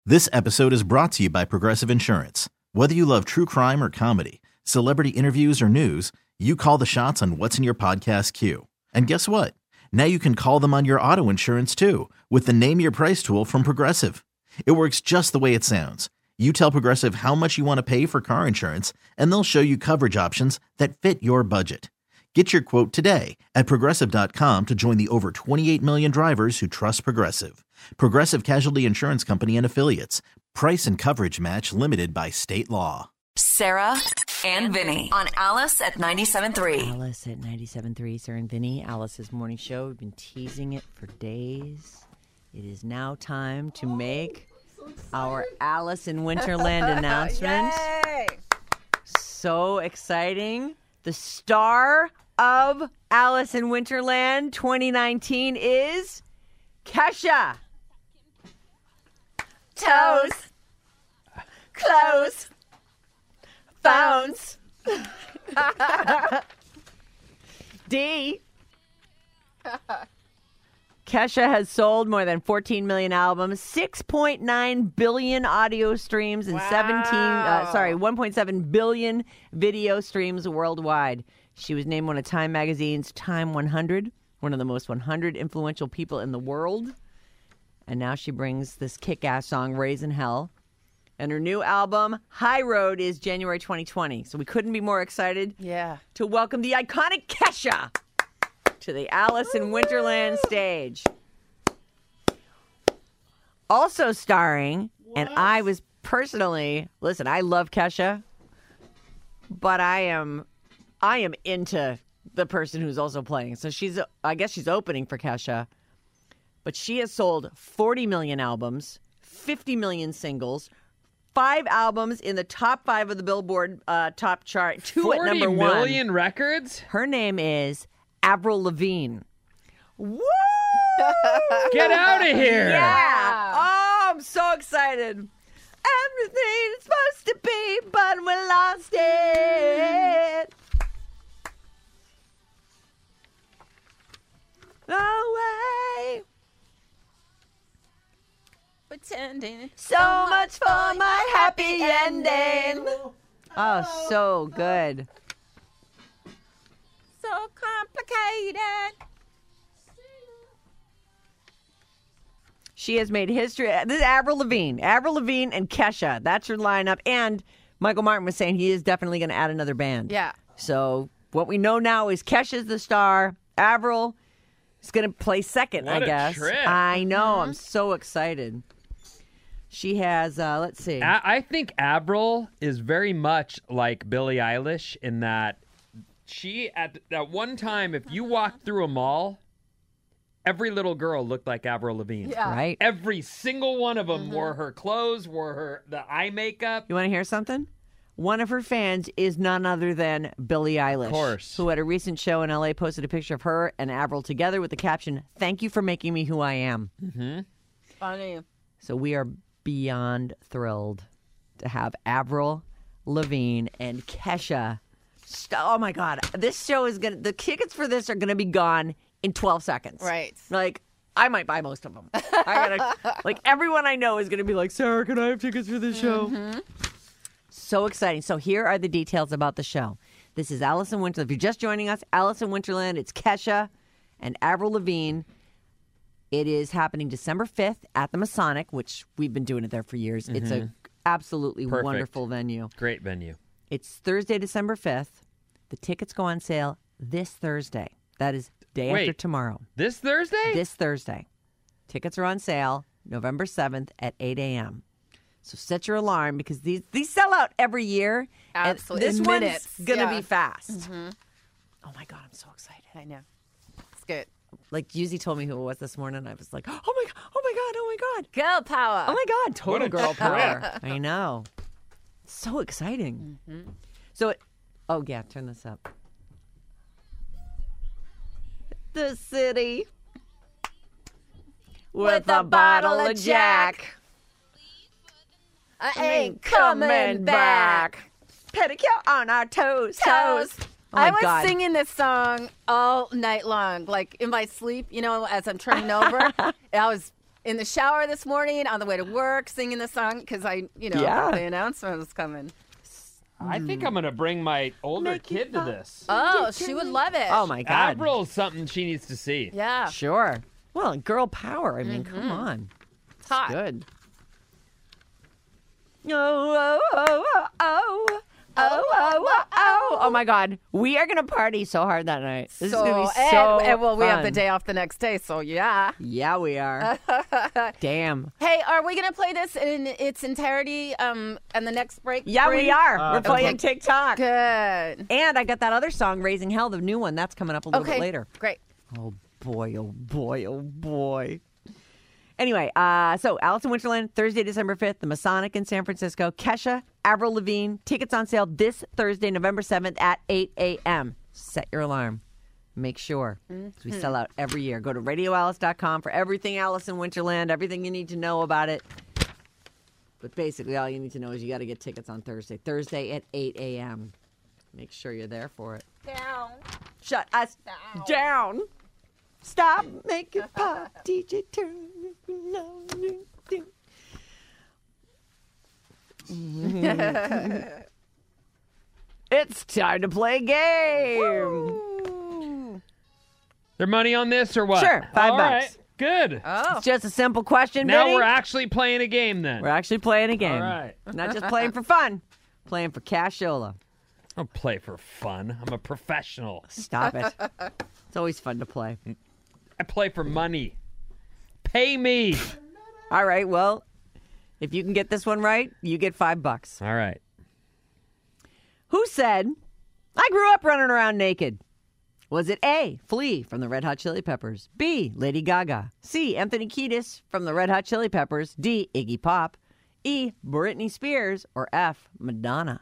This episode is brought to you by Progressive Insurance. Whether you love true crime or comedy, celebrity interviews or news, you call the shots on what's in your podcast queue. And guess what? Now you can call them on your auto insurance too with the Name Your Price tool from Progressive. It works just the way it sounds. You tell Progressive how much you want to pay for car insurance, and they'll show you coverage options that fit your budget. Get your quote today at Progressive.com to join the over 28 million drivers who trust Progressive. Progressive Casualty Insurance Company and Affiliates. Price and coverage match limited by state law. Sarah and Vinny on Alice at 97.3. Alice at 97.3, Sarah and Vinny, Alice's morning show. We've been teasing it for days. It is now time to make our Alice in Winterland announcement. Yay! So exciting. The star of Alice in Winterland 2019 is Kesha. Toes. Clothes. Phones. D. Kesha has sold more than 14 million albums, 6.9 billion audio streams, and 1.7 billion video streams worldwide. She was named one of Time Magazine's Time 100, one of the most 100 influential people in the world. And now she brings this kick-ass song, Raising Hell. And her new album, High Road, is January 2020. So we couldn't be more excited to welcome the iconic Kesha to the Alice in Winterland stage. Also starring, and I was personally, listen, I love Kesha, but I am into the person who's also playing. So I guess she's opening for Kesha, but she has sold 40 million albums, 50 million singles, 5 albums in the top 5 of the Billboard top chart, 2 at number 1. 40 million records? Her name is Avril Lavigne. Woo! Get out of here! Yeah! Oh, I'm so excited. Everything's supposed to be, but we lost it. Away. Pretending. So much for my happy ending. Oh, so good. So complicated. She has made history. This is Avril Lavigne and Kesha. That's her lineup. And Michael Martin was saying he is definitely going to add another band. Yeah. So what we know now is Kesha's the star. Avril is going to play second, What I a guess. trip. I know. I'm so excited. She has, let's see. I think Avril is very much like Billie Eilish in that she, at one time, if you walked through a mall, every little girl looked like Avril Lavigne. Yeah. Right? Every single one of them wore her clothes, wore the eye makeup. You want to hear something? One of her fans is none other than Billie Eilish. Of course. Who at a recent show in L.A. posted a picture of her and Avril together with the caption, "Thank you for making me who I am." Mm-hmm. Funny. So we are beyond thrilled to have Avril Lavigne and Kesha. Oh my God. This show is the tickets for this are going to be gone in 12 seconds. Right. Like, I might buy most of them. Everyone I know is going to be like, Sarah, can I have tickets for this show? Mm-hmm. So exciting. So here are the details about the show. This is Alice in Winterland. If you're just joining us, Alice in Winterland, it's Kesha and Avril Lavigne. It is happening December 5th at the Masonic, which we've been doing it there for years. Mm-hmm. It's a absolutely Perfect. Wonderful venue. Great venue. It's Thursday, December 5th. The tickets go on sale this Thursday. That is day after tomorrow. This Thursday? This Thursday. Tickets are on sale November 7th at 8 a.m. So set your alarm because these sell out every year. Absolutely. And this In minutes. one's going to be fast. Mm-hmm. Oh, my God. I'm so excited. I know. It's good. Like, Yuzi told me who it was this morning. I was like, oh, my God. Oh, my God. Oh, my God. Girl power. Oh, my God. Total What a girl power. trip. I know. So exciting. Mm-hmm. So, oh, yeah. Turn this up. The city with a bottle of Jack. I ain't coming back. Pedicure on our toes. Toes. Oh my I was God. singing this song all night long, like in my sleep, as I'm turning over. I was in the shower this morning on the way to work, singing the song because Yeah. the announcement was coming. I think I'm gonna bring my older kid to this. Oh, she would love it. Oh my God. Avril's something she needs to see. Yeah. Sure. Well, girl power. I mean, come on. It's hot. Good. Oh, oh, oh, oh, oh. Oh, oh, oh, oh. Oh my God. We are going to party so hard that night. This is going to be so and well, we have the fun. day off the next day, so yeah. Yeah, we are. Damn. Hey, are we gonna play this in its entirety? And the next break? Yeah, we are. We're playing okay. TikTok. Good. And I got that other song, Raising Hell, the new one. That's coming up a little bit later. Great. Oh boy, oh boy, oh boy. Anyway, so Alice in Winterland, Thursday, December 5th, the Masonic in San Francisco. Kesha, Avril Lavigne, tickets on sale this Thursday, November 7th at 8 a.m. Set your alarm. Make sure. 'Cause we sell out every year. Go to radioalice.com for everything Alice in Winterland, everything you need to know about it. But basically, all you need to know is you got to get tickets on Thursday. Thursday at 8 a.m. Make sure you're there for it. Down. Shut us down. Stop making pop, DJ turn. It's time to play a game. There money on this or what? Sure, $5. All right, good. Oh. It's just a simple question, Now Vinny. we're actually playing a game then. We're actually playing a game. All right. Not just playing for fun, playing for cashola. I don't play for fun. I'm a professional. Stop it. It's always fun to play. I play for money. Pay me. All right, well, if you can get this one right, you get $5. All right. Who said, I grew up running around naked? Was it A, Flea from the Red Hot Chili Peppers, B, Lady Gaga, C, Anthony Kiedis from the Red Hot Chili Peppers, D, Iggy Pop, E, Britney Spears, or F, Madonna?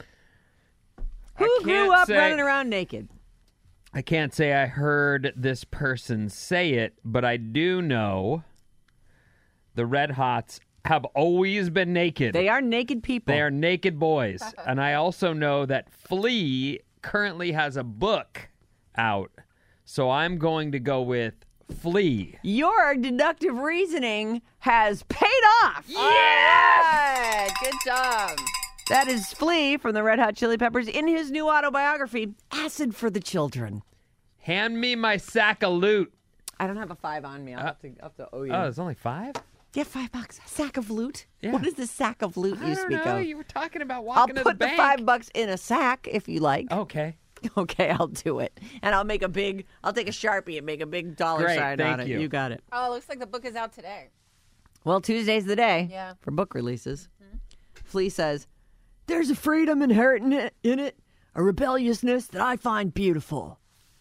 Who grew up running around naked? I can't say I heard this person say it, but I do know the Red Hots have always been naked. They are naked people. They are naked boys. And I also know that Flea currently has a book out. So I'm going to go with Flea. Your deductive reasoning has paid off. Yeah! Good job. That is Flea from the Red Hot Chili Peppers in his new autobiography, Acid for the Children. Hand me my sack of loot. I don't have a 5 on me. I'll have to owe you. Oh, it's only $5? Yeah, $5. A sack of loot? Yeah. What is the sack of loot you speak of? You were talking about I'll walking to the put the bank. $5 in a sack if you like. Okay. Okay, I'll do it. And I'll take a Sharpie and make a big dollar Great, sign thank on it. you. You got it. Oh, it looks like the book is out today. Well, Tuesday's the day for book releases. Flea says, there's a freedom inherent in it, a rebelliousness that I find beautiful.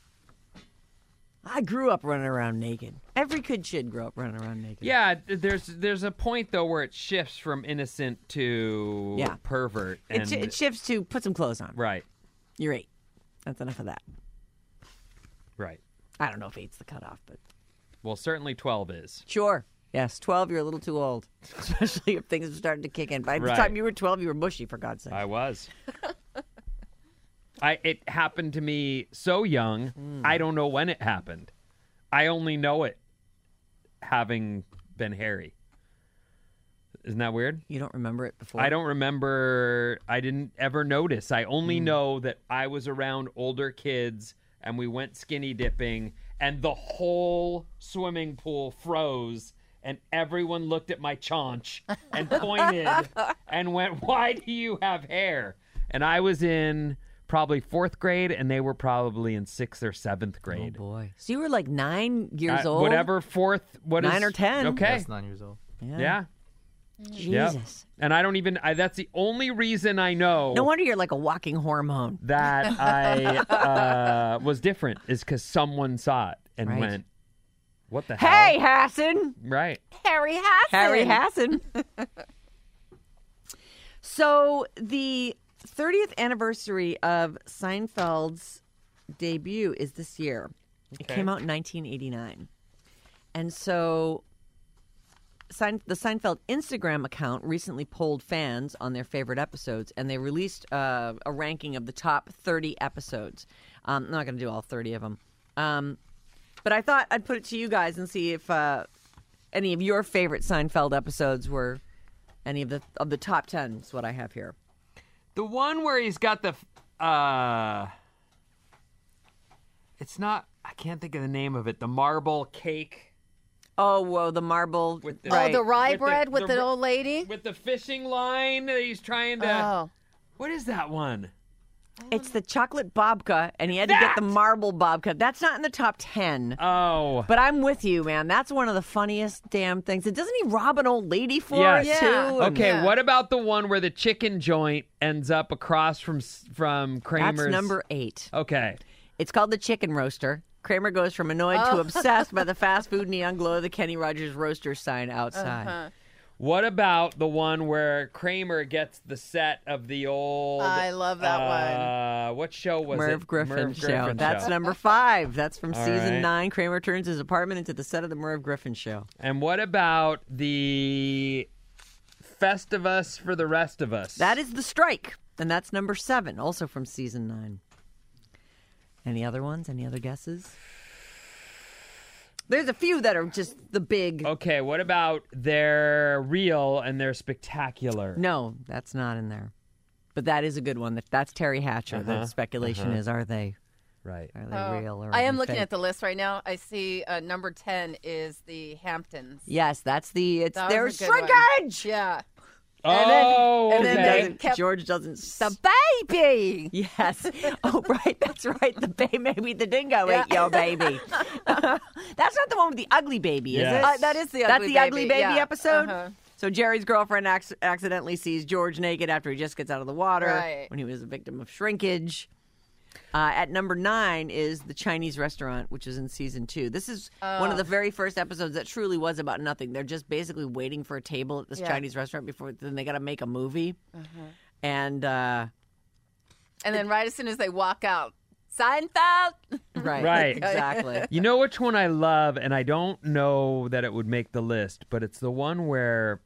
I grew up running around naked. Every kid should grow up running around naked. Yeah, there's a point, though, where it shifts from innocent to pervert. And It shifts to put some clothes on. Right, You're 8. That's enough of that. right. I don't know if 8's the cutoff, but Well, certainly 12 is. sure. Yes, 12, you're a little too old, especially if things have started to kick in. By the Right. time you were 12, you were mushy, for God's sake. I was. It happened to me so young, I don't know when it happened. I only know it having been hairy. Isn't that weird? You don't remember it before? I don't remember. I didn't ever notice. I only know that I was around older kids and we went skinny dipping and the whole swimming pool froze and everyone looked at my chaunch and pointed and went, "Why do you have hair?" And I was in probably 4th grade and they were probably in 6th or 7th grade. Oh, boy. So you were like 9 years old? Whatever 4th. 9 or 10. Okay. That's 9 years old. Yeah. Jesus. Yep. And I don't even, that's the only reason I know No wonder you're like a walking hormone. that I was different is because someone saw it and Right. went, "What the hell?" Hey, Hassan. Right. Harry Hassan. Harry Hassan. So the 30th anniversary of Seinfeld's debut is this year. It Okay. came out in 1989. And so the Seinfeld Instagram account recently polled fans on their favorite episodes, and they released a ranking of the top 30 episodes. I'm not going to do all 30 of them. But I thought I'd put it to you guys and see if any of your favorite Seinfeld episodes were any of the top 10 is what I have here. The one where he's got the it's not, I can't think of the name of it. The marble cake. Oh, whoa, the marble. With the, right. Oh, the rye bread with the the old lady? with the fishing line that he's trying to. Oh. What is that one? It's the chocolate babka, and he had to get the marble babka. That's not in the top 10. Oh. But I'm with you, man. That's one of the funniest damn things. And doesn't he rob an old lady for Yes. it, too? Yeah. And Okay, Yeah. what about the one where the chicken joint ends up across from Kramer's? That's number 8. Okay. It's called the Chicken Roaster. Kramer goes from annoyed to obsessed by the fast food neon glow of the Kenny Rogers Roaster sign outside. What about the one where Kramer gets the set of the old... I love that one. What show was Merv it? Griffin Show. Griffin That's Show. number 5. That's from All season right. 9. Kramer turns his apartment into the set of the Merv Griffin Show. And what about the Festivus for the rest of us? That is The Strike. And that's number 7, also from season 9. Any other ones? Any other guesses? There's a few that are just the big... Okay, what about they're real and they're spectacular? No, that's not in there. But that is a good one. That's Terry Hatcher. The speculation is, are they Right. real? Or I are am they looking fake? at the list right now. I see number 10 is the Hamptons. Yes, that's the... It's That their was a good one. shrinkage! Yeah. Oh, And then okay. George doesn't... The baby! Yes. Oh, right. That's right. The baby, maybe the dingo ate your baby. That's not the one with the ugly baby, is Yes. it? That is the That's ugly the baby. ugly baby Yeah. episode? Uh-huh. So Jerry's girlfriend accidentally sees George naked after he just gets out of the water Right. when he was a victim of shrinkage. At number 9 is the Chinese restaurant, which is in season 2. This is one of the very first episodes that truly was about nothing. They're just basically waiting for a table at this Yeah. Chinese restaurant before then they got to make a movie. And And then right as soon as they walk out, Seinfeld! right, Right. exactly. You know which one I love, and I don't know that it would make the list, but it's the one where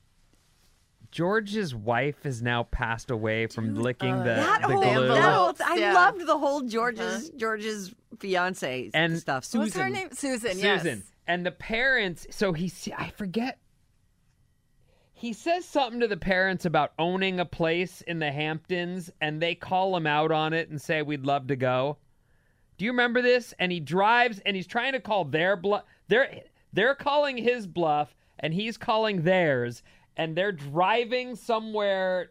George's wife has now passed away from licking the glue. I Yeah. loved the whole George's fiance And- stuff. Susan. What's her name? Susan, Susan. yes. And the parents, I forget. He says something to the parents about owning a place in the Hamptons, and they call him out on it and say, we'd love to go. Do you remember this? And he drives, and he's trying to call their bluff. They're calling his bluff, and he's calling theirs, and they're driving somewhere,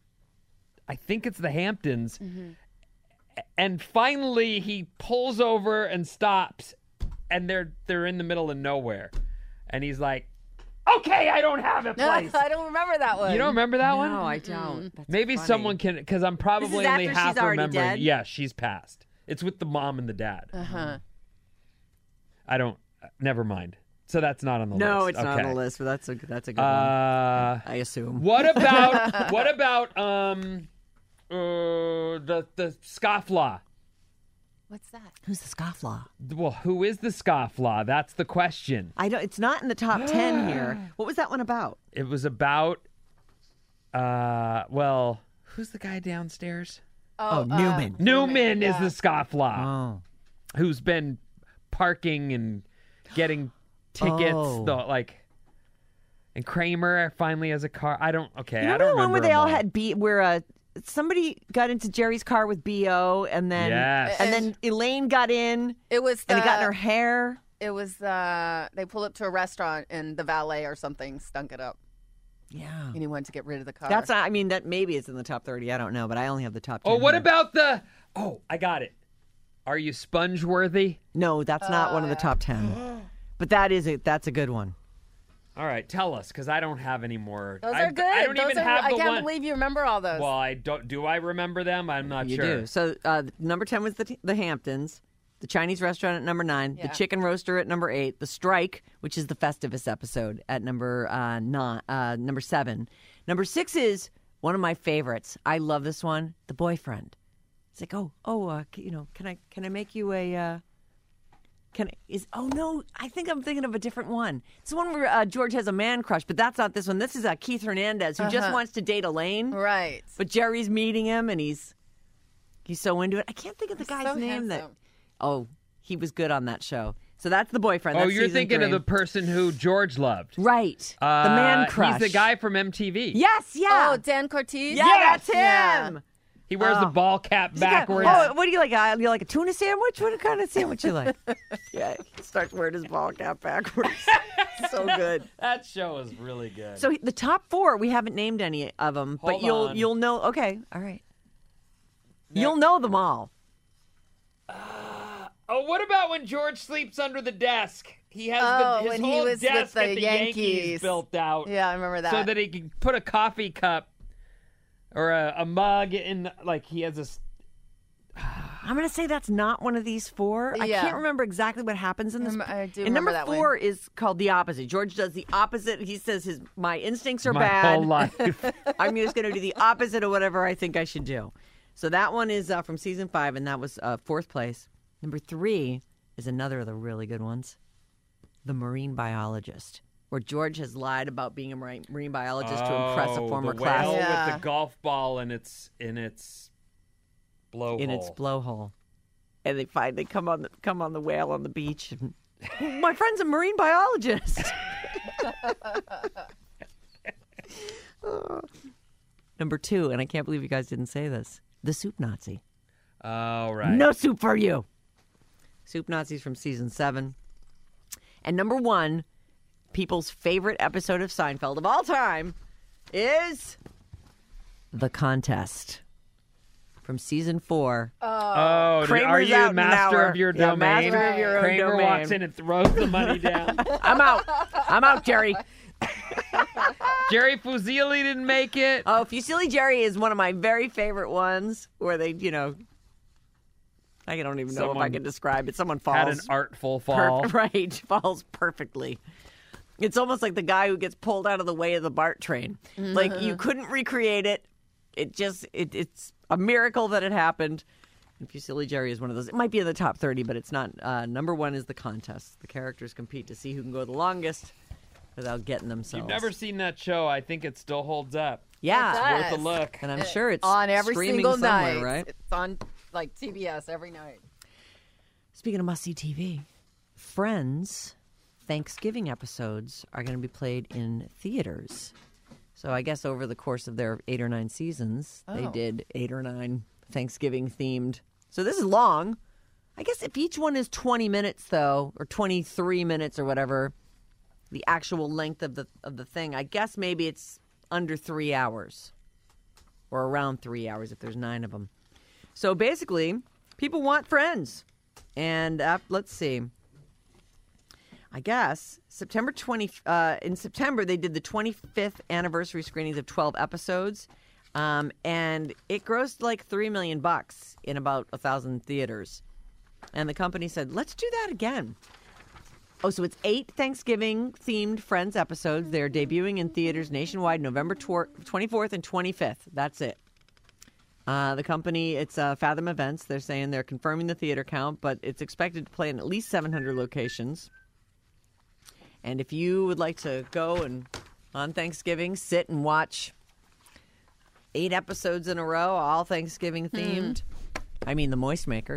I think it's the Hamptons, and finally he pulls over and stops, and they're in the middle of nowhere. And he's like, okay, I don't have a No, place. I don't remember that one. You don't remember that one? No, I don't. That's Maybe funny. someone can, because I'm probably only after half she's already remembering. dead? Yeah, she's passed. It's with the mom and the dad. I don't. Never mind. So that's not on the list. No, it's not on Okay. the list, but that's a good one. I assume. What about the scofflaw? What's that? Who's the scofflaw? Well, who is the scofflaw? That's the question. I don't. It's not in the top 10 here. What was that one about? It was about. Well, who's the guy downstairs? Oh, Newman. Newman is the scofflaw, Oh. who's been parking and getting tickets. Oh. And Kramer finally has a car. I don't. Okay, You I remember don't the one remember where they them all had where somebody got into Jerry's car with BO, and then Yes. and then Elaine got in, It was and it got in her hair. It was they pulled up to a restaurant and the valet or something stunk it up, Yeah. and he wanted to get rid of the car. That's not, I mean, that maybe it's in the top 30. I don't know, but I only have the top 10. Oh, what here. about the? Oh, I got it. Are you sponge worthy? No, that's not one of the top 10. But that's a good one. All right, tell us, because I don't have any more. Those are good. I don't Those even are, have I the can't one. believe you remember all those. Well, I don't. Do I remember them? I'm not You sure. do. So number 10 was the Hamptons, the Chinese restaurant at number 9, Yeah. the Chicken Roaster at number 8, the Strike, which is the Festivus episode, at number 7. Number 6 is one of my favorites. I love this one, The Boyfriend. It's like, can I make you a oh no, I think I'm thinking of a different one. It's the one where George has a man crush, but that's not this one. This is Keith Hernandez, who just wants to date Elaine. right. But Jerry's meeting him, and he's so into it. I can't think of the guy's so name. handsome. He was good on that show. So that's the boyfriend. Oh, That's you're season thinking 3. of the person who George loved. Right. The man crush. He's the guy from MTV. Yes, yeah. Oh, Dan Cortez? yeah, that's him. Yeah. He wears the ball cap backwards. Oh, what do you like? You like a tuna sandwich? What kind of sandwich you like? Yeah, he starts wearing his ball cap backwards. So good. That show is really good. So the top 4, we haven't named any of them, but Hold on. you'll know. Okay, all right. You'll know them all. Oh, what about when George sleeps under the desk? He has his when he whole was desk with the at the Yankees built out. Yeah, I remember that. So that he can put a coffee cup or a mug in, like he has this. I'm going to say that's not one of these 4. I Yeah. can't remember exactly what happens in this. I do and remember number that 4 is called the opposite. George does the opposite. He says my instincts are My bad. whole life. I'm just going to do the opposite of whatever I think I should do. So that one is from season 5, and that was 4th place. Number 3 is another of the really good ones, The Marine Biologist, where George has lied about being a marine biologist to impress a former the whale class Yeah. with the golf ball in its blowhole. in its blowhole. And they come on the whale on the beach. And, my friend's a marine biologist. Number 2, and I can't believe you guys didn't say this, The Soup Nazi. Oh, right. No soup for you. Soup Nazis from season 7. And number 1, people's favorite episode of Seinfeld of all time is The Contest from season 4. Oh, are Kramer's you out in an master hour. of your Yeah, domain? master of your own Kramer domain. walks in and throws the money down. I'm out, Jerry. Jerry Fusilli didn't make it. Oh, Fusilli Jerry is one of my very favorite ones where they, I don't even know if I Someone can describe it. Someone falls. Had an artful fall. Right, falls perfectly. It's almost like the guy who gets pulled out of the way of the BART train. Like, you couldn't recreate it. It's a miracle that it happened. And Fusilli Jerry is one of those. It might be in the top 30, but it's not. Number 1 is The Contest. The characters compete to see who can go the longest without getting themselves. You've never seen that show. I think it still holds up. Yeah. It Worth a does. look. And I'm sure it's on every streaming single somewhere, night. right? It's on like TBS every night. Speaking of must-see TV, Friends Thanksgiving episodes are going to be played in theaters. So I guess over the course of their 8 or 9 seasons, they did 8 or 9 Thanksgiving-themed. So this is long. I guess if each one is 20 minutes, though, or 23 minutes or whatever, the actual length of the thing, I guess maybe it's under 3 hours or around 3 hours if there's 9 of them. So basically, people want Friends. And let's see. I guess in September they did the 25th anniversary screenings of 12 episodes, and it grossed like $3 million in about 1,000 theaters. And the company said, "Let's do that again." Oh, so it's 8 Thanksgiving-themed Friends episodes. They're debuting in theaters nationwide November 24th and 25th. That's it. The company, it's Fathom Events. They're saying they're confirming the theater count, but it's expected to play in at least 700 locations. And if you would like to go and on Thanksgiving sit and watch 8 episodes in a row, all Thanksgiving themed, I mean, The Moist Maker.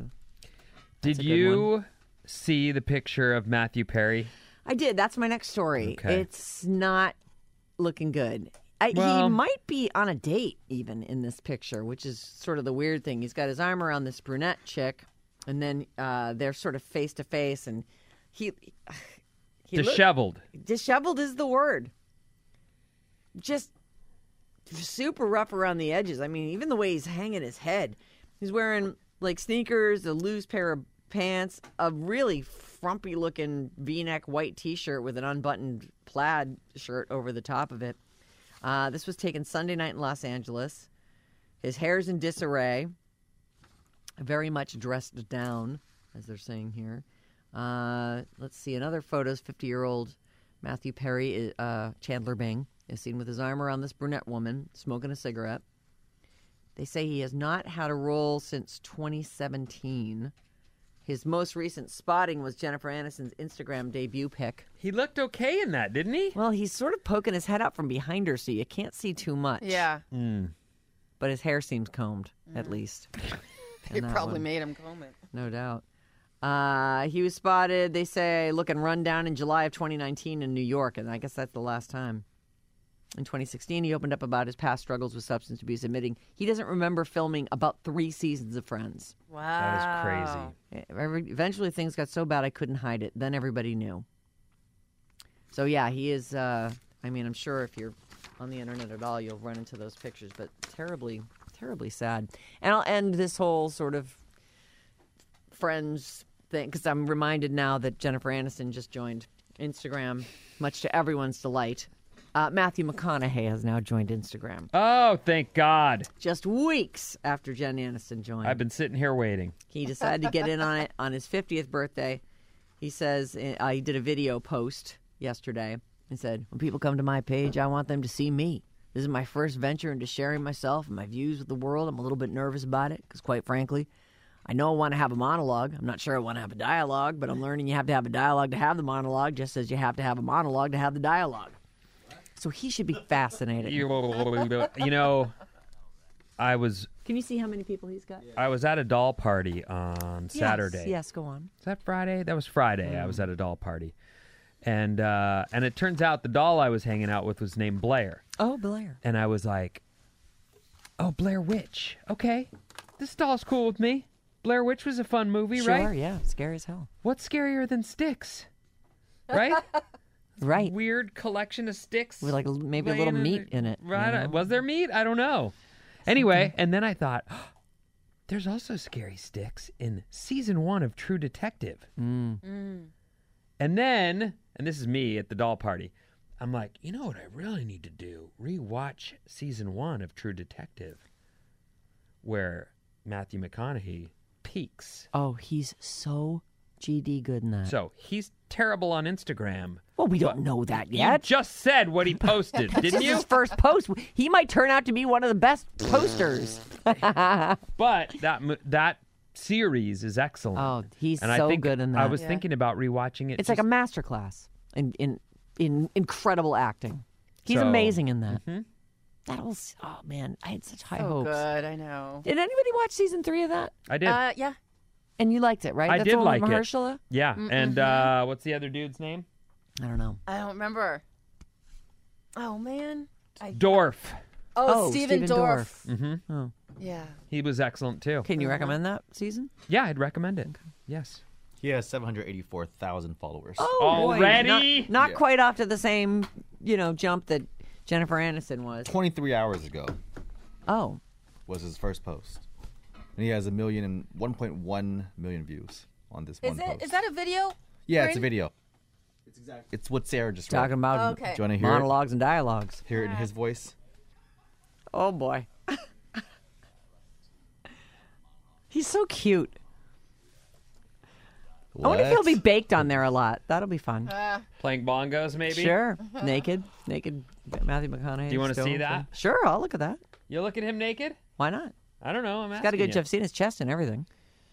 Did a good you see the picture of Matthew Perry? I did. That's my next story. Okay. It's not looking good. He Well- might be on a date even in this picture, which is sort of the weird thing. He's got his arm around this brunette chick, and then they're sort of face to face, and he Disheveled. disheveled is the word. Just super rough around the edges. I mean, even the way he's hanging his head. He's wearing like sneakers, a loose pair of pants, a really frumpy looking V-neck white t-shirt with an unbuttoned plaid shirt over the top of it. This was taken Sunday night in Los Angeles. His hair's in disarray. Very much dressed down, as they're saying here. Let's see. Another photos, 50-year-old Matthew Perry, Chandler Bing, is seen with his arm around this brunette woman, smoking a cigarette. They say he has not had a role since 2017. His most recent spotting was Jennifer Aniston's Instagram debut pic. He looked okay in that, didn't he? Well, he's sort of poking his head out from behind her, so you can't see too much. Yeah. But his hair seems combed, at least. It in that probably one. made him comb it. No doubt. He was spotted, they say, looking run down in July of 2019 in New York, and I guess that's the last time. In 2016, he opened up about his past struggles with substance abuse, admitting he doesn't remember filming about 3 seasons of Friends. Wow. That is crazy. Eventually, things got so bad I couldn't hide it. Then everybody knew. So, yeah, he is, I'm sure if you're on the internet at all, you'll run into those pictures, but terribly, terribly sad. And I'll end this whole sort of Friends thing, because I'm reminded now that Jennifer Aniston just joined Instagram, much to everyone's delight. Matthew McConaughey has now joined Instagram. Oh, thank God. Just weeks after Jen Aniston joined. I've been sitting here waiting. He decided to get in on it on his 50th birthday. He says he did a video post yesterday and said, when people come to my page, I want them to see me. This is my first venture into sharing myself and my views with the world. I'm a little bit nervous about it because, quite frankly, I know I want to have a monologue. I'm not sure I want to have a dialogue, but I'm learning you have to have a dialogue to have the monologue, just as you have to have a monologue to have the dialogue. So he should be fascinating. I was Can you see how many people he's got? I was at a doll party on Saturday. Yes, go on. Is that Friday? That was Friday. I was at a doll party. And it turns out the doll I was hanging out with was named Blair. Oh, Blair. And I was like, oh, Blair Witch. Okay. This doll's cool with me. Blair Witch was a fun movie, Sure, right? yeah. Scary as hell. What's scarier than sticks? Right? Right. Weird collection of sticks. With like maybe a little meat in it. Right? you know? Was there meat? I don't know. Anyway, and then I thought, there's also scary sticks in season 1 of True Detective. And then, and this is me at the doll party, I'm like, you know what I really need to do? Rewatch season 1 of True Detective, where Matthew McConaughey peaks. Oh, he's so GD good in that. So he's terrible on Instagram. Well, we don't know that yet. You just said what he posted, This didn't is you? his first post. He might turn out to be one of the best posters. But that series is excellent. Oh, he's and so I think good in that. I was thinking about rewatching it. It's like a masterclass in incredible acting. He's So- amazing in that. That was, oh man, I had such high So hopes. good, I know. Did anybody watch season 3 of that? I did. Yeah. And you liked it, right? I That's did the one like with it. Mahershala? Yeah. And what's the other dude's name? I don't know. I don't remember. Oh, man. Dorf. Oh, Steven Dorff. Mm-hmm. Oh. Yeah. He was excellent too. Can you recommend that season? Yeah, I'd recommend it. Yes. He has 784,000 followers. Oh, Already? boy. Not Yeah. quite off to the same, jump that Jennifer Aniston was. 23 hours ago Oh. was his first post. And he has 1.1 million views on this one post. Is that a video? Yeah, it's a Brandon? video. It's what Sarah just read. Talking about Okay. Do you want to hear monologues and dialogues. Hear it in his voice? Oh, boy. He's so cute. I wonder if he'll be baked on there a lot. That'll be fun. Playing bongos, maybe? Sure. Naked Matthew McConaughey. Do you wanna still. see that? Sure, I'll look at that. You look at him naked? Why not? I don't know. I'm He's asking got a good you. I've seen his chest and everything.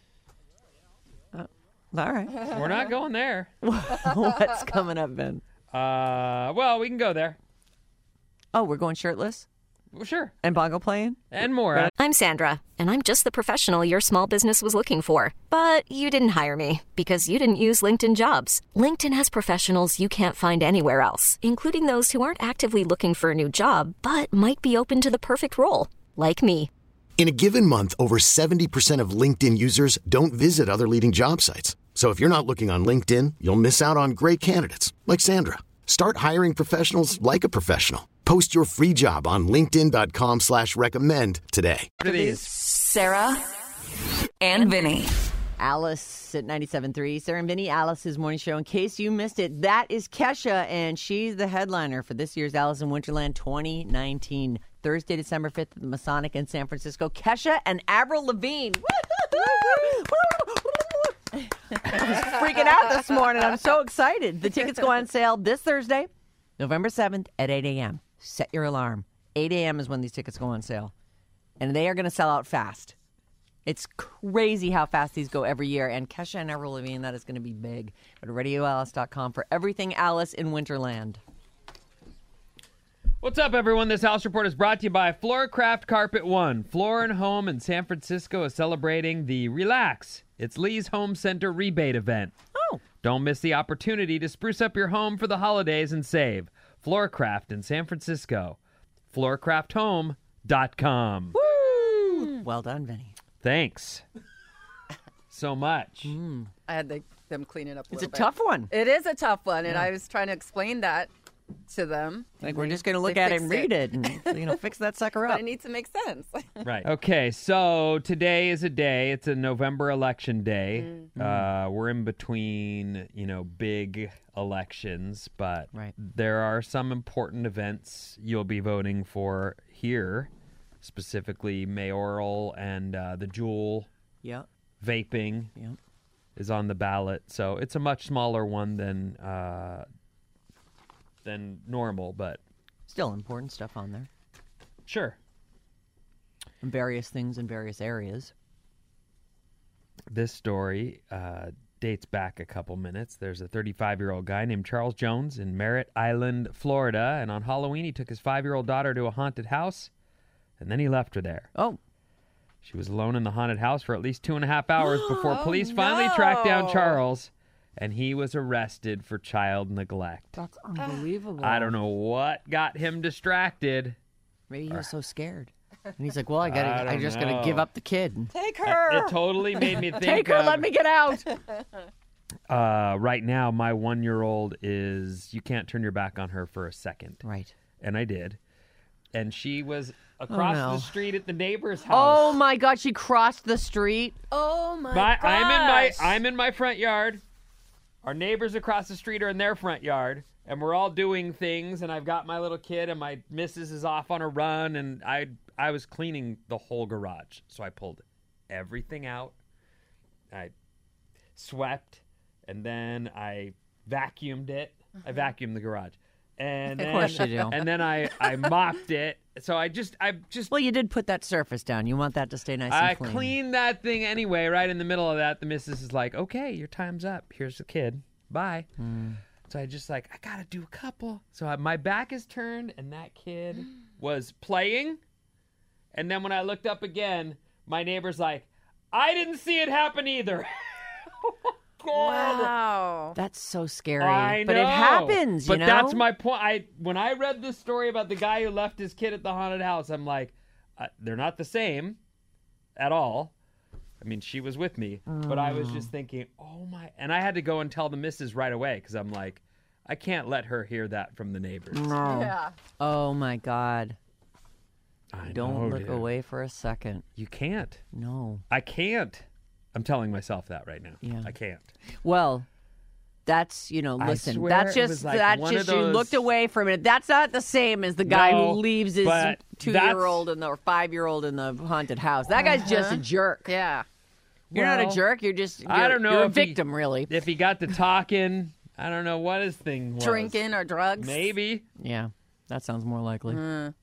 All right. We're not going there. What's coming up, Ben? Well, we can go there. Oh, we're going shirtless? Well, sure. And bongo playing? And more. I'm Sandra, and I'm just the professional your small business was looking for. But you didn't hire me because you didn't use LinkedIn Jobs. LinkedIn has professionals you can't find anywhere else, including those who aren't actively looking for a new job, but might be open to the perfect role, like me. In a given month, over 70% of LinkedIn users don't visit other leading job sites. So if you're not looking on LinkedIn, you'll miss out on great candidates like Sandra. Start hiring professionals like a professional. Post your free job on linkedin.com/recommend today. What are these? Sarah and Vinny. Alice at 97.3. Sarah and Vinny, Alice's morning show. In case you missed it, that is Kesha, and she's the headliner for this year's Alice in Winterland 2019. Thursday, December 5th at the Masonic in San Francisco. Kesha and Avril Lavigne. I was freaking out this morning. I'm so excited. The tickets go on sale this Thursday, November 7th at 8 a.m. Set your alarm. 8 a.m. is when these tickets go on sale. And they are going to sell out fast. It's crazy how fast these go every year. And Kesha and Avril Lavigne, that is going to be big. Go to RadioAlice.com for everything Alice in Winterland. What's up, everyone? This House Report is brought to you by Floorcraft Carpet One. Floor and Home in San Francisco is celebrating the Relax It's Lee's Home Center rebate event. Oh. Don't miss the opportunity to spruce up your home for the holidays and save. Floorcraft in San Francisco. Floorcrafthome.com. Woo! Well done, Vinny. Thanks so much. I had them clean it up a It's a little bit. tough one. It is a tough one, and I was trying to explain that to them. Like, we're just going to look at it and read it and, fix that sucker But up. it needs to make sense. Right. Okay, so today is a day. It's a November election day. We're in between, big elections, but Right. there are some important events you'll be voting for here, specifically mayoral and the Juul Yep. vaping Yep. is on the ballot. So it's a much smaller one than normal, but Still important stuff on there. sure. And various things in various areas. This story dates back a couple minutes. There's a 35-year-old guy named Charles Jones in Merritt Island, Florida, and on Halloween he took his 5-year-old daughter to a haunted house, and then he left her there. Oh. She was alone in the haunted house for at least 2.5 hours before police finally tracked down Charles, and he was arrested for child neglect. That's unbelievable. I don't know what got him distracted. Maybe he was so scared. And he's like, well, I don't just got to know. give up the kid. Take her. It totally made me think Take her, of, let me get out. right now, my 1-year-old you can't turn your back on her for a second. Right. And I did. And she was across no. the street at the neighbor's house. Oh, my God. She crossed the street. Oh my gosh. I'm in my front yard. Our neighbors across the street are in their front yard, and we're all doing things, and I've got my little kid, and my missus is off on a run, and I was cleaning the whole garage. So I pulled everything out. I swept, and then I vacuumed it. I vacuumed the garage. And then, Of course you do. And then I mopped it. So I just Well, you did put that surface down. You want that to stay nice I and clean. cleaned that thing anyway. Right in the middle of that, the missus is like, okay, your time's up. Here's the kid. Bye. So I just I got to do a couple. So my back is turned, and that kid was playing. And then when I looked up again, my neighbor's like, I didn't see it happen either. Oh, my God. Wow. That's so scary. I know. But it happens, But you know? that's my point. When I read this story about the guy who left his kid at the haunted house, I'm like, they're not the same at all. I mean, she was with me, but I was just thinking, oh my, and I had to go and tell the missus right away because I'm like, I can't let her hear that from the neighbors. No. Yeah. Oh, my God. I Don't know, look dude. away for a second. You can't. No. I can't. I'm telling myself that right now. Yeah. I can't. Well, that's, listen, swear that's it just, was like one of you those- looked away from it. That's not the same as the guy No, who leaves his but 2-year-old or 5-year-old in the haunted house. That guy's just a jerk. Yeah. You're not a Well, jerk. You're just, I don't know you're a if he- victim, really. If he got to talking, I don't know what his thing was. Drinking or drugs. Maybe. Yeah, that sounds more likely.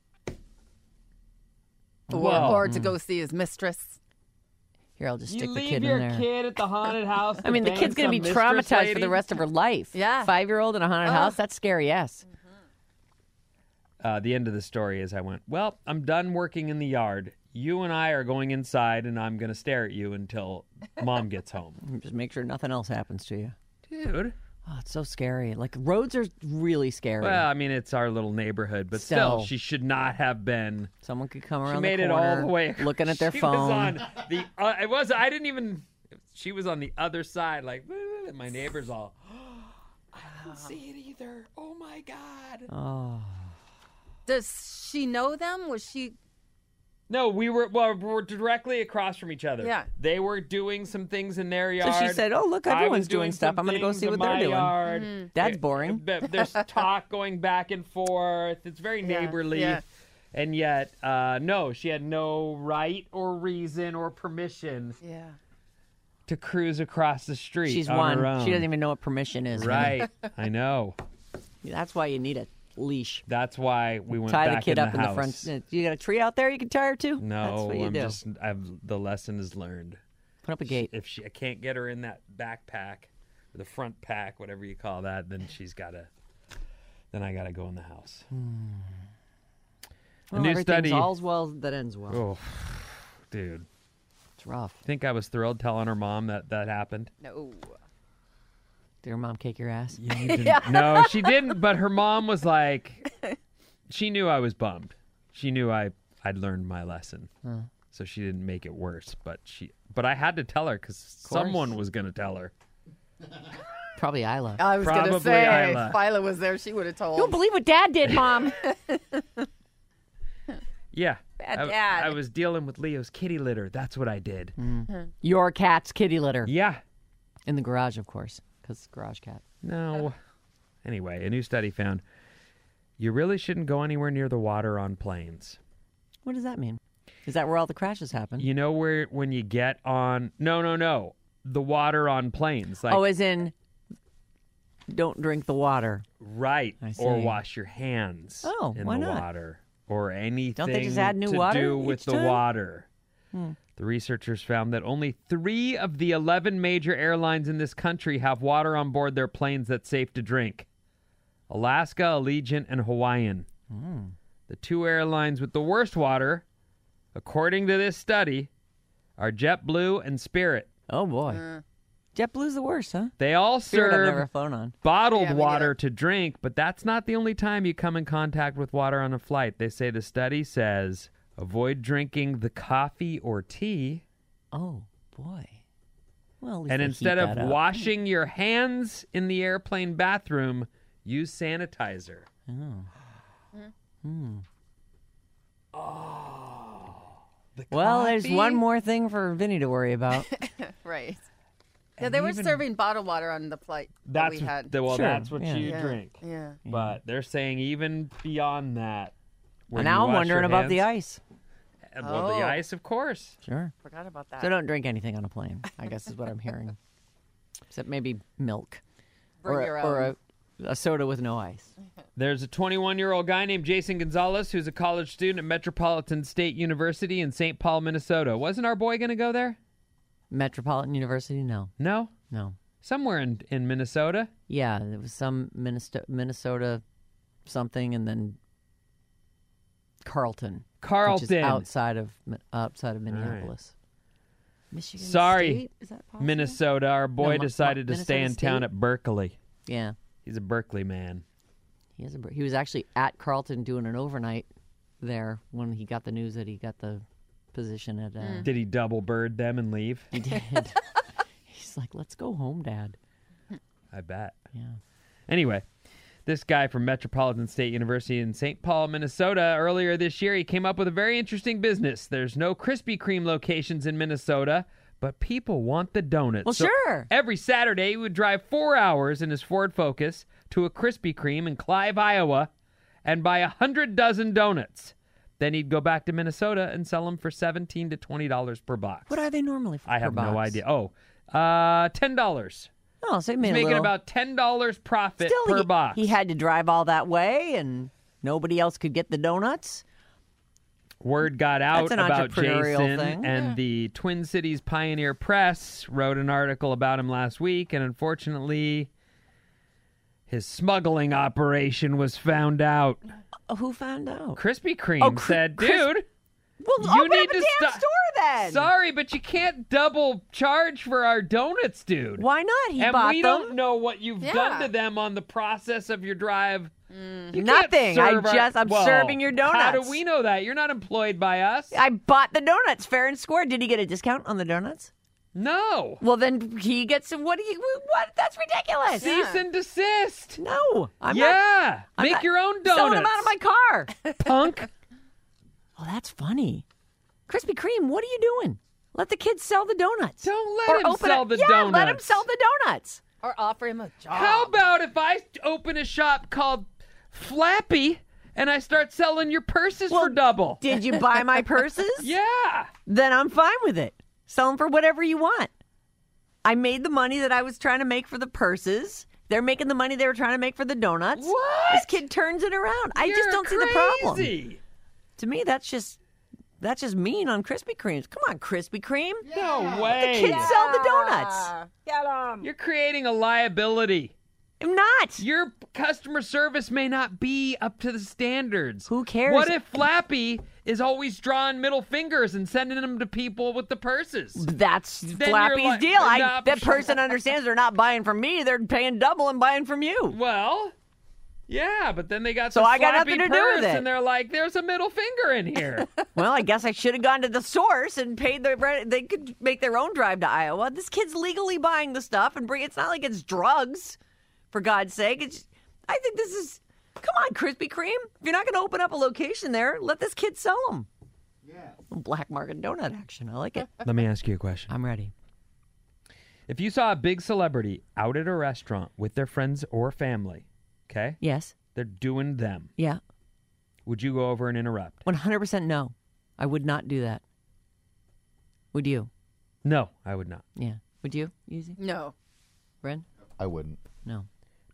Or to go see his mistress. Here, I'll just You stick the leave kid your in there. kid at the haunted house. I mean, the kid's going to be traumatized for the rest of her life. Yeah. 5-year-old in a haunted house, that's scary, yes. The end of the story is I went, well, I'm done working in the yard. You and I are going inside, and I'm going to stare at you until Mom gets home. Just make sure nothing else happens to you. Dude. Oh, it's so scary. Like, roads are really scary. Well, I mean, it's our little neighborhood, but still, Still. she should not have been. Someone could come around She made the it corner, all the way. looking at their She phone. was on the. It was. I didn't even. She was on the other side, like and my neighbors all. I didn't see it either. Oh my God. Oh. Does she know them? Was she? No, we're directly across from each other. Yeah. They were doing some things in their yard. So she said, oh, look, I everyone's was doing stuff. some I'm going to go things see in what they're my doing. Yard. That's boring. But there's talk going back and forth. It's very neighborly. yeah. And yet, no, she had no right or reason or permission Yeah. to cruise across the street. She's on one. her own. She doesn't even know what permission is. Right. I know. That's why you need a leash. That's why we went Tie back the kid in up the in house. the front. You got a tree out there you can tie her to? That's No, what you I'm do. just. The lesson is learned. Put up a gate. If I can't get her in that backpack, or the front pack, whatever you call that, then she's gotta. Then I gotta go in the house. Well, new everything's study. all's well that ends well. Oh, dude, It's rough. Think I was thrilled telling her mom that happened? No. Did your mom kick your ass? No, she didn't. But her mom was like, she knew I was bummed. She knew I'd learned my lesson, so she didn't make it worse. But I had to tell her because someone was going to tell her. Probably Isla. I was going to Probably say, Isla. if Isla was there, she would have told. You don't believe what Dad did, Mom. Yeah. Bad dad. I was dealing with Leo's kitty litter. That's what I did. Your cat's kitty litter. Yeah. In the garage, of course, because it's garage cat. No. Anyway, a new study found you really shouldn't go anywhere near the water on planes. What does that mean? Is that where all the crashes happen? You know where when you get on... No. The water on planes. Like, oh, as in, don't drink the water. right. I Or see. wash your hands Oh, in why the not? water. Or anything Don't they just add new to water do with each the time? water. The researchers found that only 3 of the 11 major airlines in this country have water on board their planes that's safe to drink. Alaska, Allegiant, and Hawaiian. The 2 airlines with the worst water, according to this study, are JetBlue and Spirit. Oh, boy. JetBlue's the worst, huh? They all Spirit I've serve never flown on. bottled Yeah, me water neither. to drink, but that's not the only time you come in contact with water on a flight. They say the study says avoid drinking the coffee or tea, Oh, boy. Well, at least and they instead heat of that up. washing your hands in the airplane bathroom, use sanitizer. Well, there's coffee? one more thing for Vinny to worry about. Right. Yeah, they were serving bottled water on the flight that we had. Well, Sure, that's what yeah. you Yeah. drink. Yeah. But they're saying even beyond that. when Now you I'm wash wondering your about the hands- ice. Well, the Oh. ice, of course. Sure. Forgot about that. So don't drink anything on a plane, I guess is what I'm hearing. Except maybe milk. Bring or your or own. a soda with no ice. There's a 21-year-old guy named Jason Gonzalez who's a college student at Metropolitan State University in St. Paul, Minnesota. Wasn't our boy going to go there? Metropolitan University? No. No? No. Somewhere in Minnesota? Yeah, there was some Minnesota something, and then Carlton. Carlton. Which is outside of Minneapolis. Michigan Sorry, State? Is that possible? Minnesota. Our boy No, decided to stay in Minnesota town State? at Berkeley. Yeah. He's a Berkeley man. He was actually at Carlton doing an overnight there when he got the news that he got the position at. Did he double bird them and leave? He did. He's like, let's go home, Dad. I bet. Yeah. Anyway, this guy from Metropolitan State University in St. Paul, Minnesota, earlier this year, he came up with a very interesting business. There's no Krispy Kreme locations in Minnesota, but people want the donuts. Well, So sure. Every Saturday, he would drive 4 hours in his Ford Focus to a Krispy Kreme in Clive, Iowa, and buy 100 dozen donuts. Then he'd go back to Minnesota and sell them for $17 to $20 per box. What are they normally for? I have per no box? idea. Oh, $10. Oh, so he made He's a making little... about $10 profit Still, per box. He had to drive all that way, and nobody else could get the donuts. Word got out That's an about entrepreneurial Jason, thing. and the Twin Cities Pioneer Press wrote an article about him last week, and unfortunately, his smuggling operation was found out. Who found out? Krispy Kreme said, dude, Well, you open need up a to damn stop. store then. Sorry, but you can't double charge for our donuts, dude. Why not? He and bought we them. don't know what you've Yeah. done to them on the process of your drive. You can't Nothing. serve I'm well, serving your donuts. How do we know that? You're not employed by us. I bought the donuts fair and square. Did he get a discount on the donuts? No. Well, then he gets some. What? That's ridiculous. Cease and desist. No, I'm not. Yeah. I'm Make not your own selling donuts. them out of my car. punk. Oh, that's funny. Krispy Kreme, what are you doing? Let the kids sell the donuts. Don't let Or him open sell it- the yeah, donuts. let him sell the donuts. Or offer him a job. How about if I open a shop called Flappy and I start selling your purses for double? Did you buy my purses? Yeah. Then I'm fine with it. Sell them for whatever you want. I made the money that I was trying to make for the purses. They're making the money they were trying to make for the donuts. What? This kid turns it around. I just You're don't see the problem. crazy. To me, that's just mean on Krispy Kremes. Come on, Krispy Kreme. No way. The kids sell the donuts. Get him. You're creating a liability. I'm not. Your customer service may not be up to the standards. Who cares? What if Flappy is always drawing middle fingers and sending them to people with the purses. That's Then Flappy's you're like- deal. Nah, That person understands they're not buying from me. They're paying double and buying from you. Well, yeah, but then they got So the I got sloppy nothing to do with purse, it. and they're like, "There's a middle finger in here." Well, I guess I should have gone to the source and paid the rent. They could make their own drive to Iowa. This kid's legally buying the stuff and bring. It's not like it's drugs, for God's sake. I think this is. Come on, Krispy Kreme. If you're not going to open up a location there, let this kid sell them. Yeah. Black market donut action. I like it. Let me ask you a question. I'm ready. If you saw a big celebrity out at a restaurant with their friends or family, okay, Yes. they're doing them, Yeah. would you go over and interrupt? 100% no. I would not do that. Would you? No, I would not. Yeah. Would you? Easy. No. Ren? I wouldn't. No.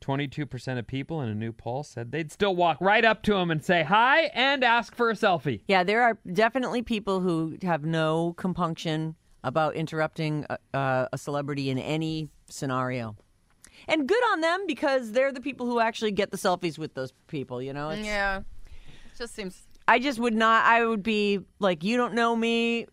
22% of people in a new poll said they'd still walk right up to him and say hi and ask for a selfie. Yeah, there are definitely people who have no compunction about interrupting a celebrity in any scenario. And good on them because they're the people who actually get the selfies with those people, you know? Yeah. Just seems. I just would not, I would be like, you don't know me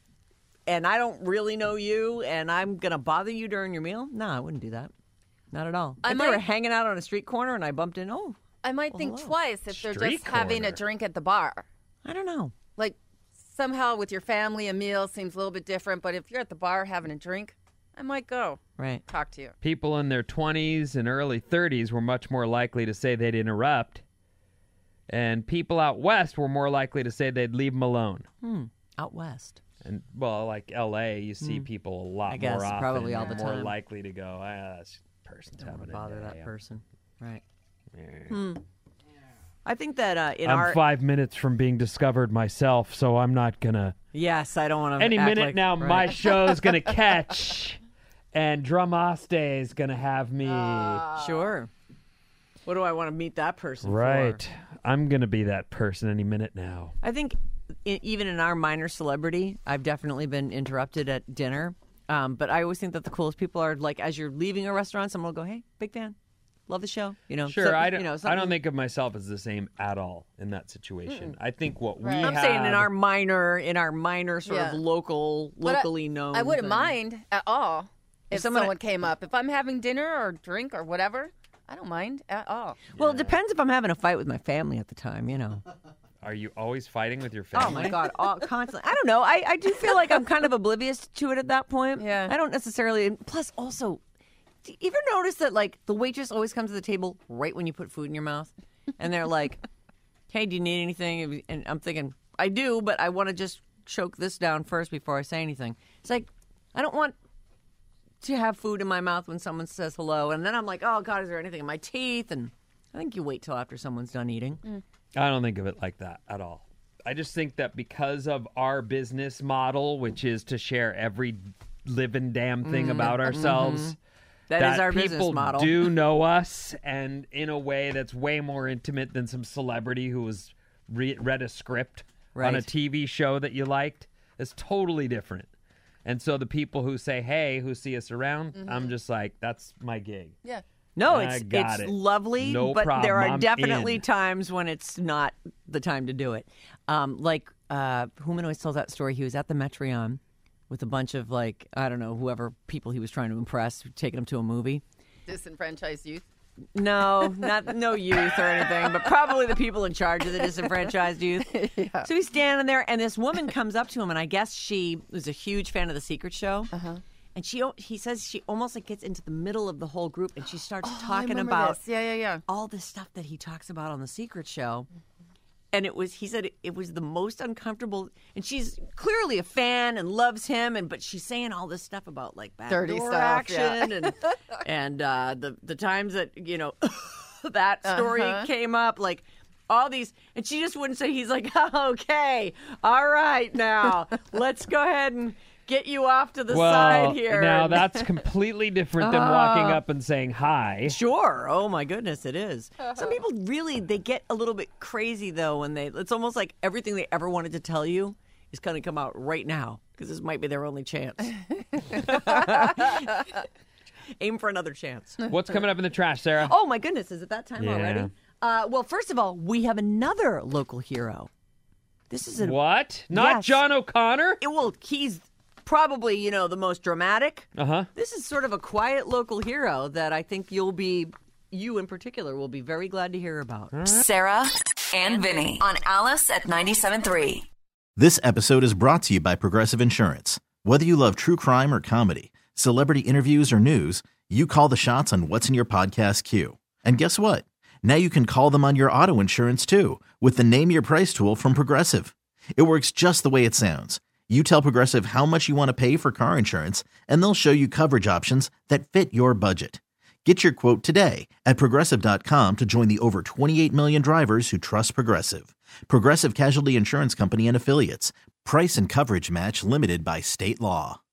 and I don't really know you and I'm going to bother you during your meal? No, I wouldn't do that. Not at all. If they were hanging out on a street corner and I bumped in, I might think hello. twice if they're Street just having a corner. drink at the bar. I don't know. Like somehow with your family, a meal seems a little bit different. But if you're at the bar having a drink, I might go Right. talk to you. People in their 20s and early 30s were much more likely to say they'd interrupt. And people out west were more likely to say they'd leave them alone. Out west. And, well, like L.A., you see people a lot I guess, more often. probably all They're the more time. likely to go, this person's Don't having want a to bother day. that person. Right. Yeah. I think that in I'm our... 5 minutes from being discovered myself, so I'm not going to... Yes, I don't want to Any act minute like, now, right. my show's going to catch, and Dramaste is going to have me... Sure. What do I want to meet that person for? Right. I'm going to be that person any minute now. I think even in our minor celebrity, I've definitely been interrupted at dinner. But I always think that the coolest people are like, as you're leaving a restaurant, someone will go, "Hey, big fan, love the show." You know, Sure, something- I don't, you know, I something- don't think of myself as the same at all in that situation. I think what we I'm have... saying in our minor sort Yeah. of locally known. I wouldn't thing. mind at all if someone- someone came up. If I'm having dinner or drink or whatever, I don't mind at all. Well, it depends if I'm having a fight with my family at the time. You know. Are you always fighting with your family? Oh my God, constantly. I don't know. I do feel like I'm kind of oblivious to it at that point. Yeah. I don't necessarily. Plus, also, do you ever notice that like the waitress always comes to the table right when you put food in your mouth, and they're like, "Hey, do you need anything?" And I'm thinking, I do, but I want to just choke this down first before I say anything. It's like I don't want to have food in my mouth when someone says hello, and then I'm like, "Oh God, is there anything in my teeth?" And I think you wait till after someone's done eating. I don't think of it like that at all. I just think that because of our business model, which is to share every living damn thing about ourselves, That is our people business model. do know us, and in a way that's way more intimate than some celebrity who was read a script on a Right. TV show that you liked. It's totally different. And so the people who say, "Hey," who see us around, I'm just like, that's my gig. Yeah. No, I it's got it. lovely, No but problem, there are I'm definitely in. times when it's not the time to do it. Like Human always tells that story. He was at the Metreon with a bunch of like I don't know whoever people he was trying to impress, taking them to a movie. Disenfranchised youth. No, no youth or anything, but probably the people in charge of the disenfranchised youth. So he's standing there, and this woman comes up to him, and I guess she was a huge fan of The Secret Show. And he says she almost like gets into the middle of the whole group, and she starts talking about this. Yeah. all the stuff that he talks about on The Secret Show. And he said it was the most uncomfortable. And she's clearly a fan and loves him, but she's saying all this stuff about like Dirty backdoor stuff, action and the times that that story came up, like all these, and she just wouldn't say. He's like, "Okay, all right, now let's go ahead and get you off to the side here." Now that's completely different than walking up and saying hi. Sure. Oh my goodness, it is. Some people really they get a little bit crazy though when it's almost like everything they ever wanted to tell you is going to come out right now because this might be their only chance. Aim for another chance. What's coming up in the trash, Sarah? Oh my goodness, is it that time Yeah. already? Well, first of all, we have another local hero. This is a What? Not Yes. John O'Connor? he's probably, the most dramatic. Uh-huh. This is sort of a quiet local hero that I think you in particular, will be very glad to hear about. Sarah and Vinny on Alice at 97.3. This episode is brought to you by Progressive Insurance. Whether you love true crime or comedy, celebrity interviews or news, you call the shots on what's in your podcast queue. And guess what? Now you can call them on your auto insurance too with the Name Your Price tool from Progressive. It works just the way it sounds. You tell Progressive how much you want to pay for car insurance, and they'll show you coverage options that fit your budget. Get your quote today at Progressive.com to join the over 28 million drivers who trust Progressive. Progressive Casualty Insurance Company and Affiliates. Price and coverage match limited by state law.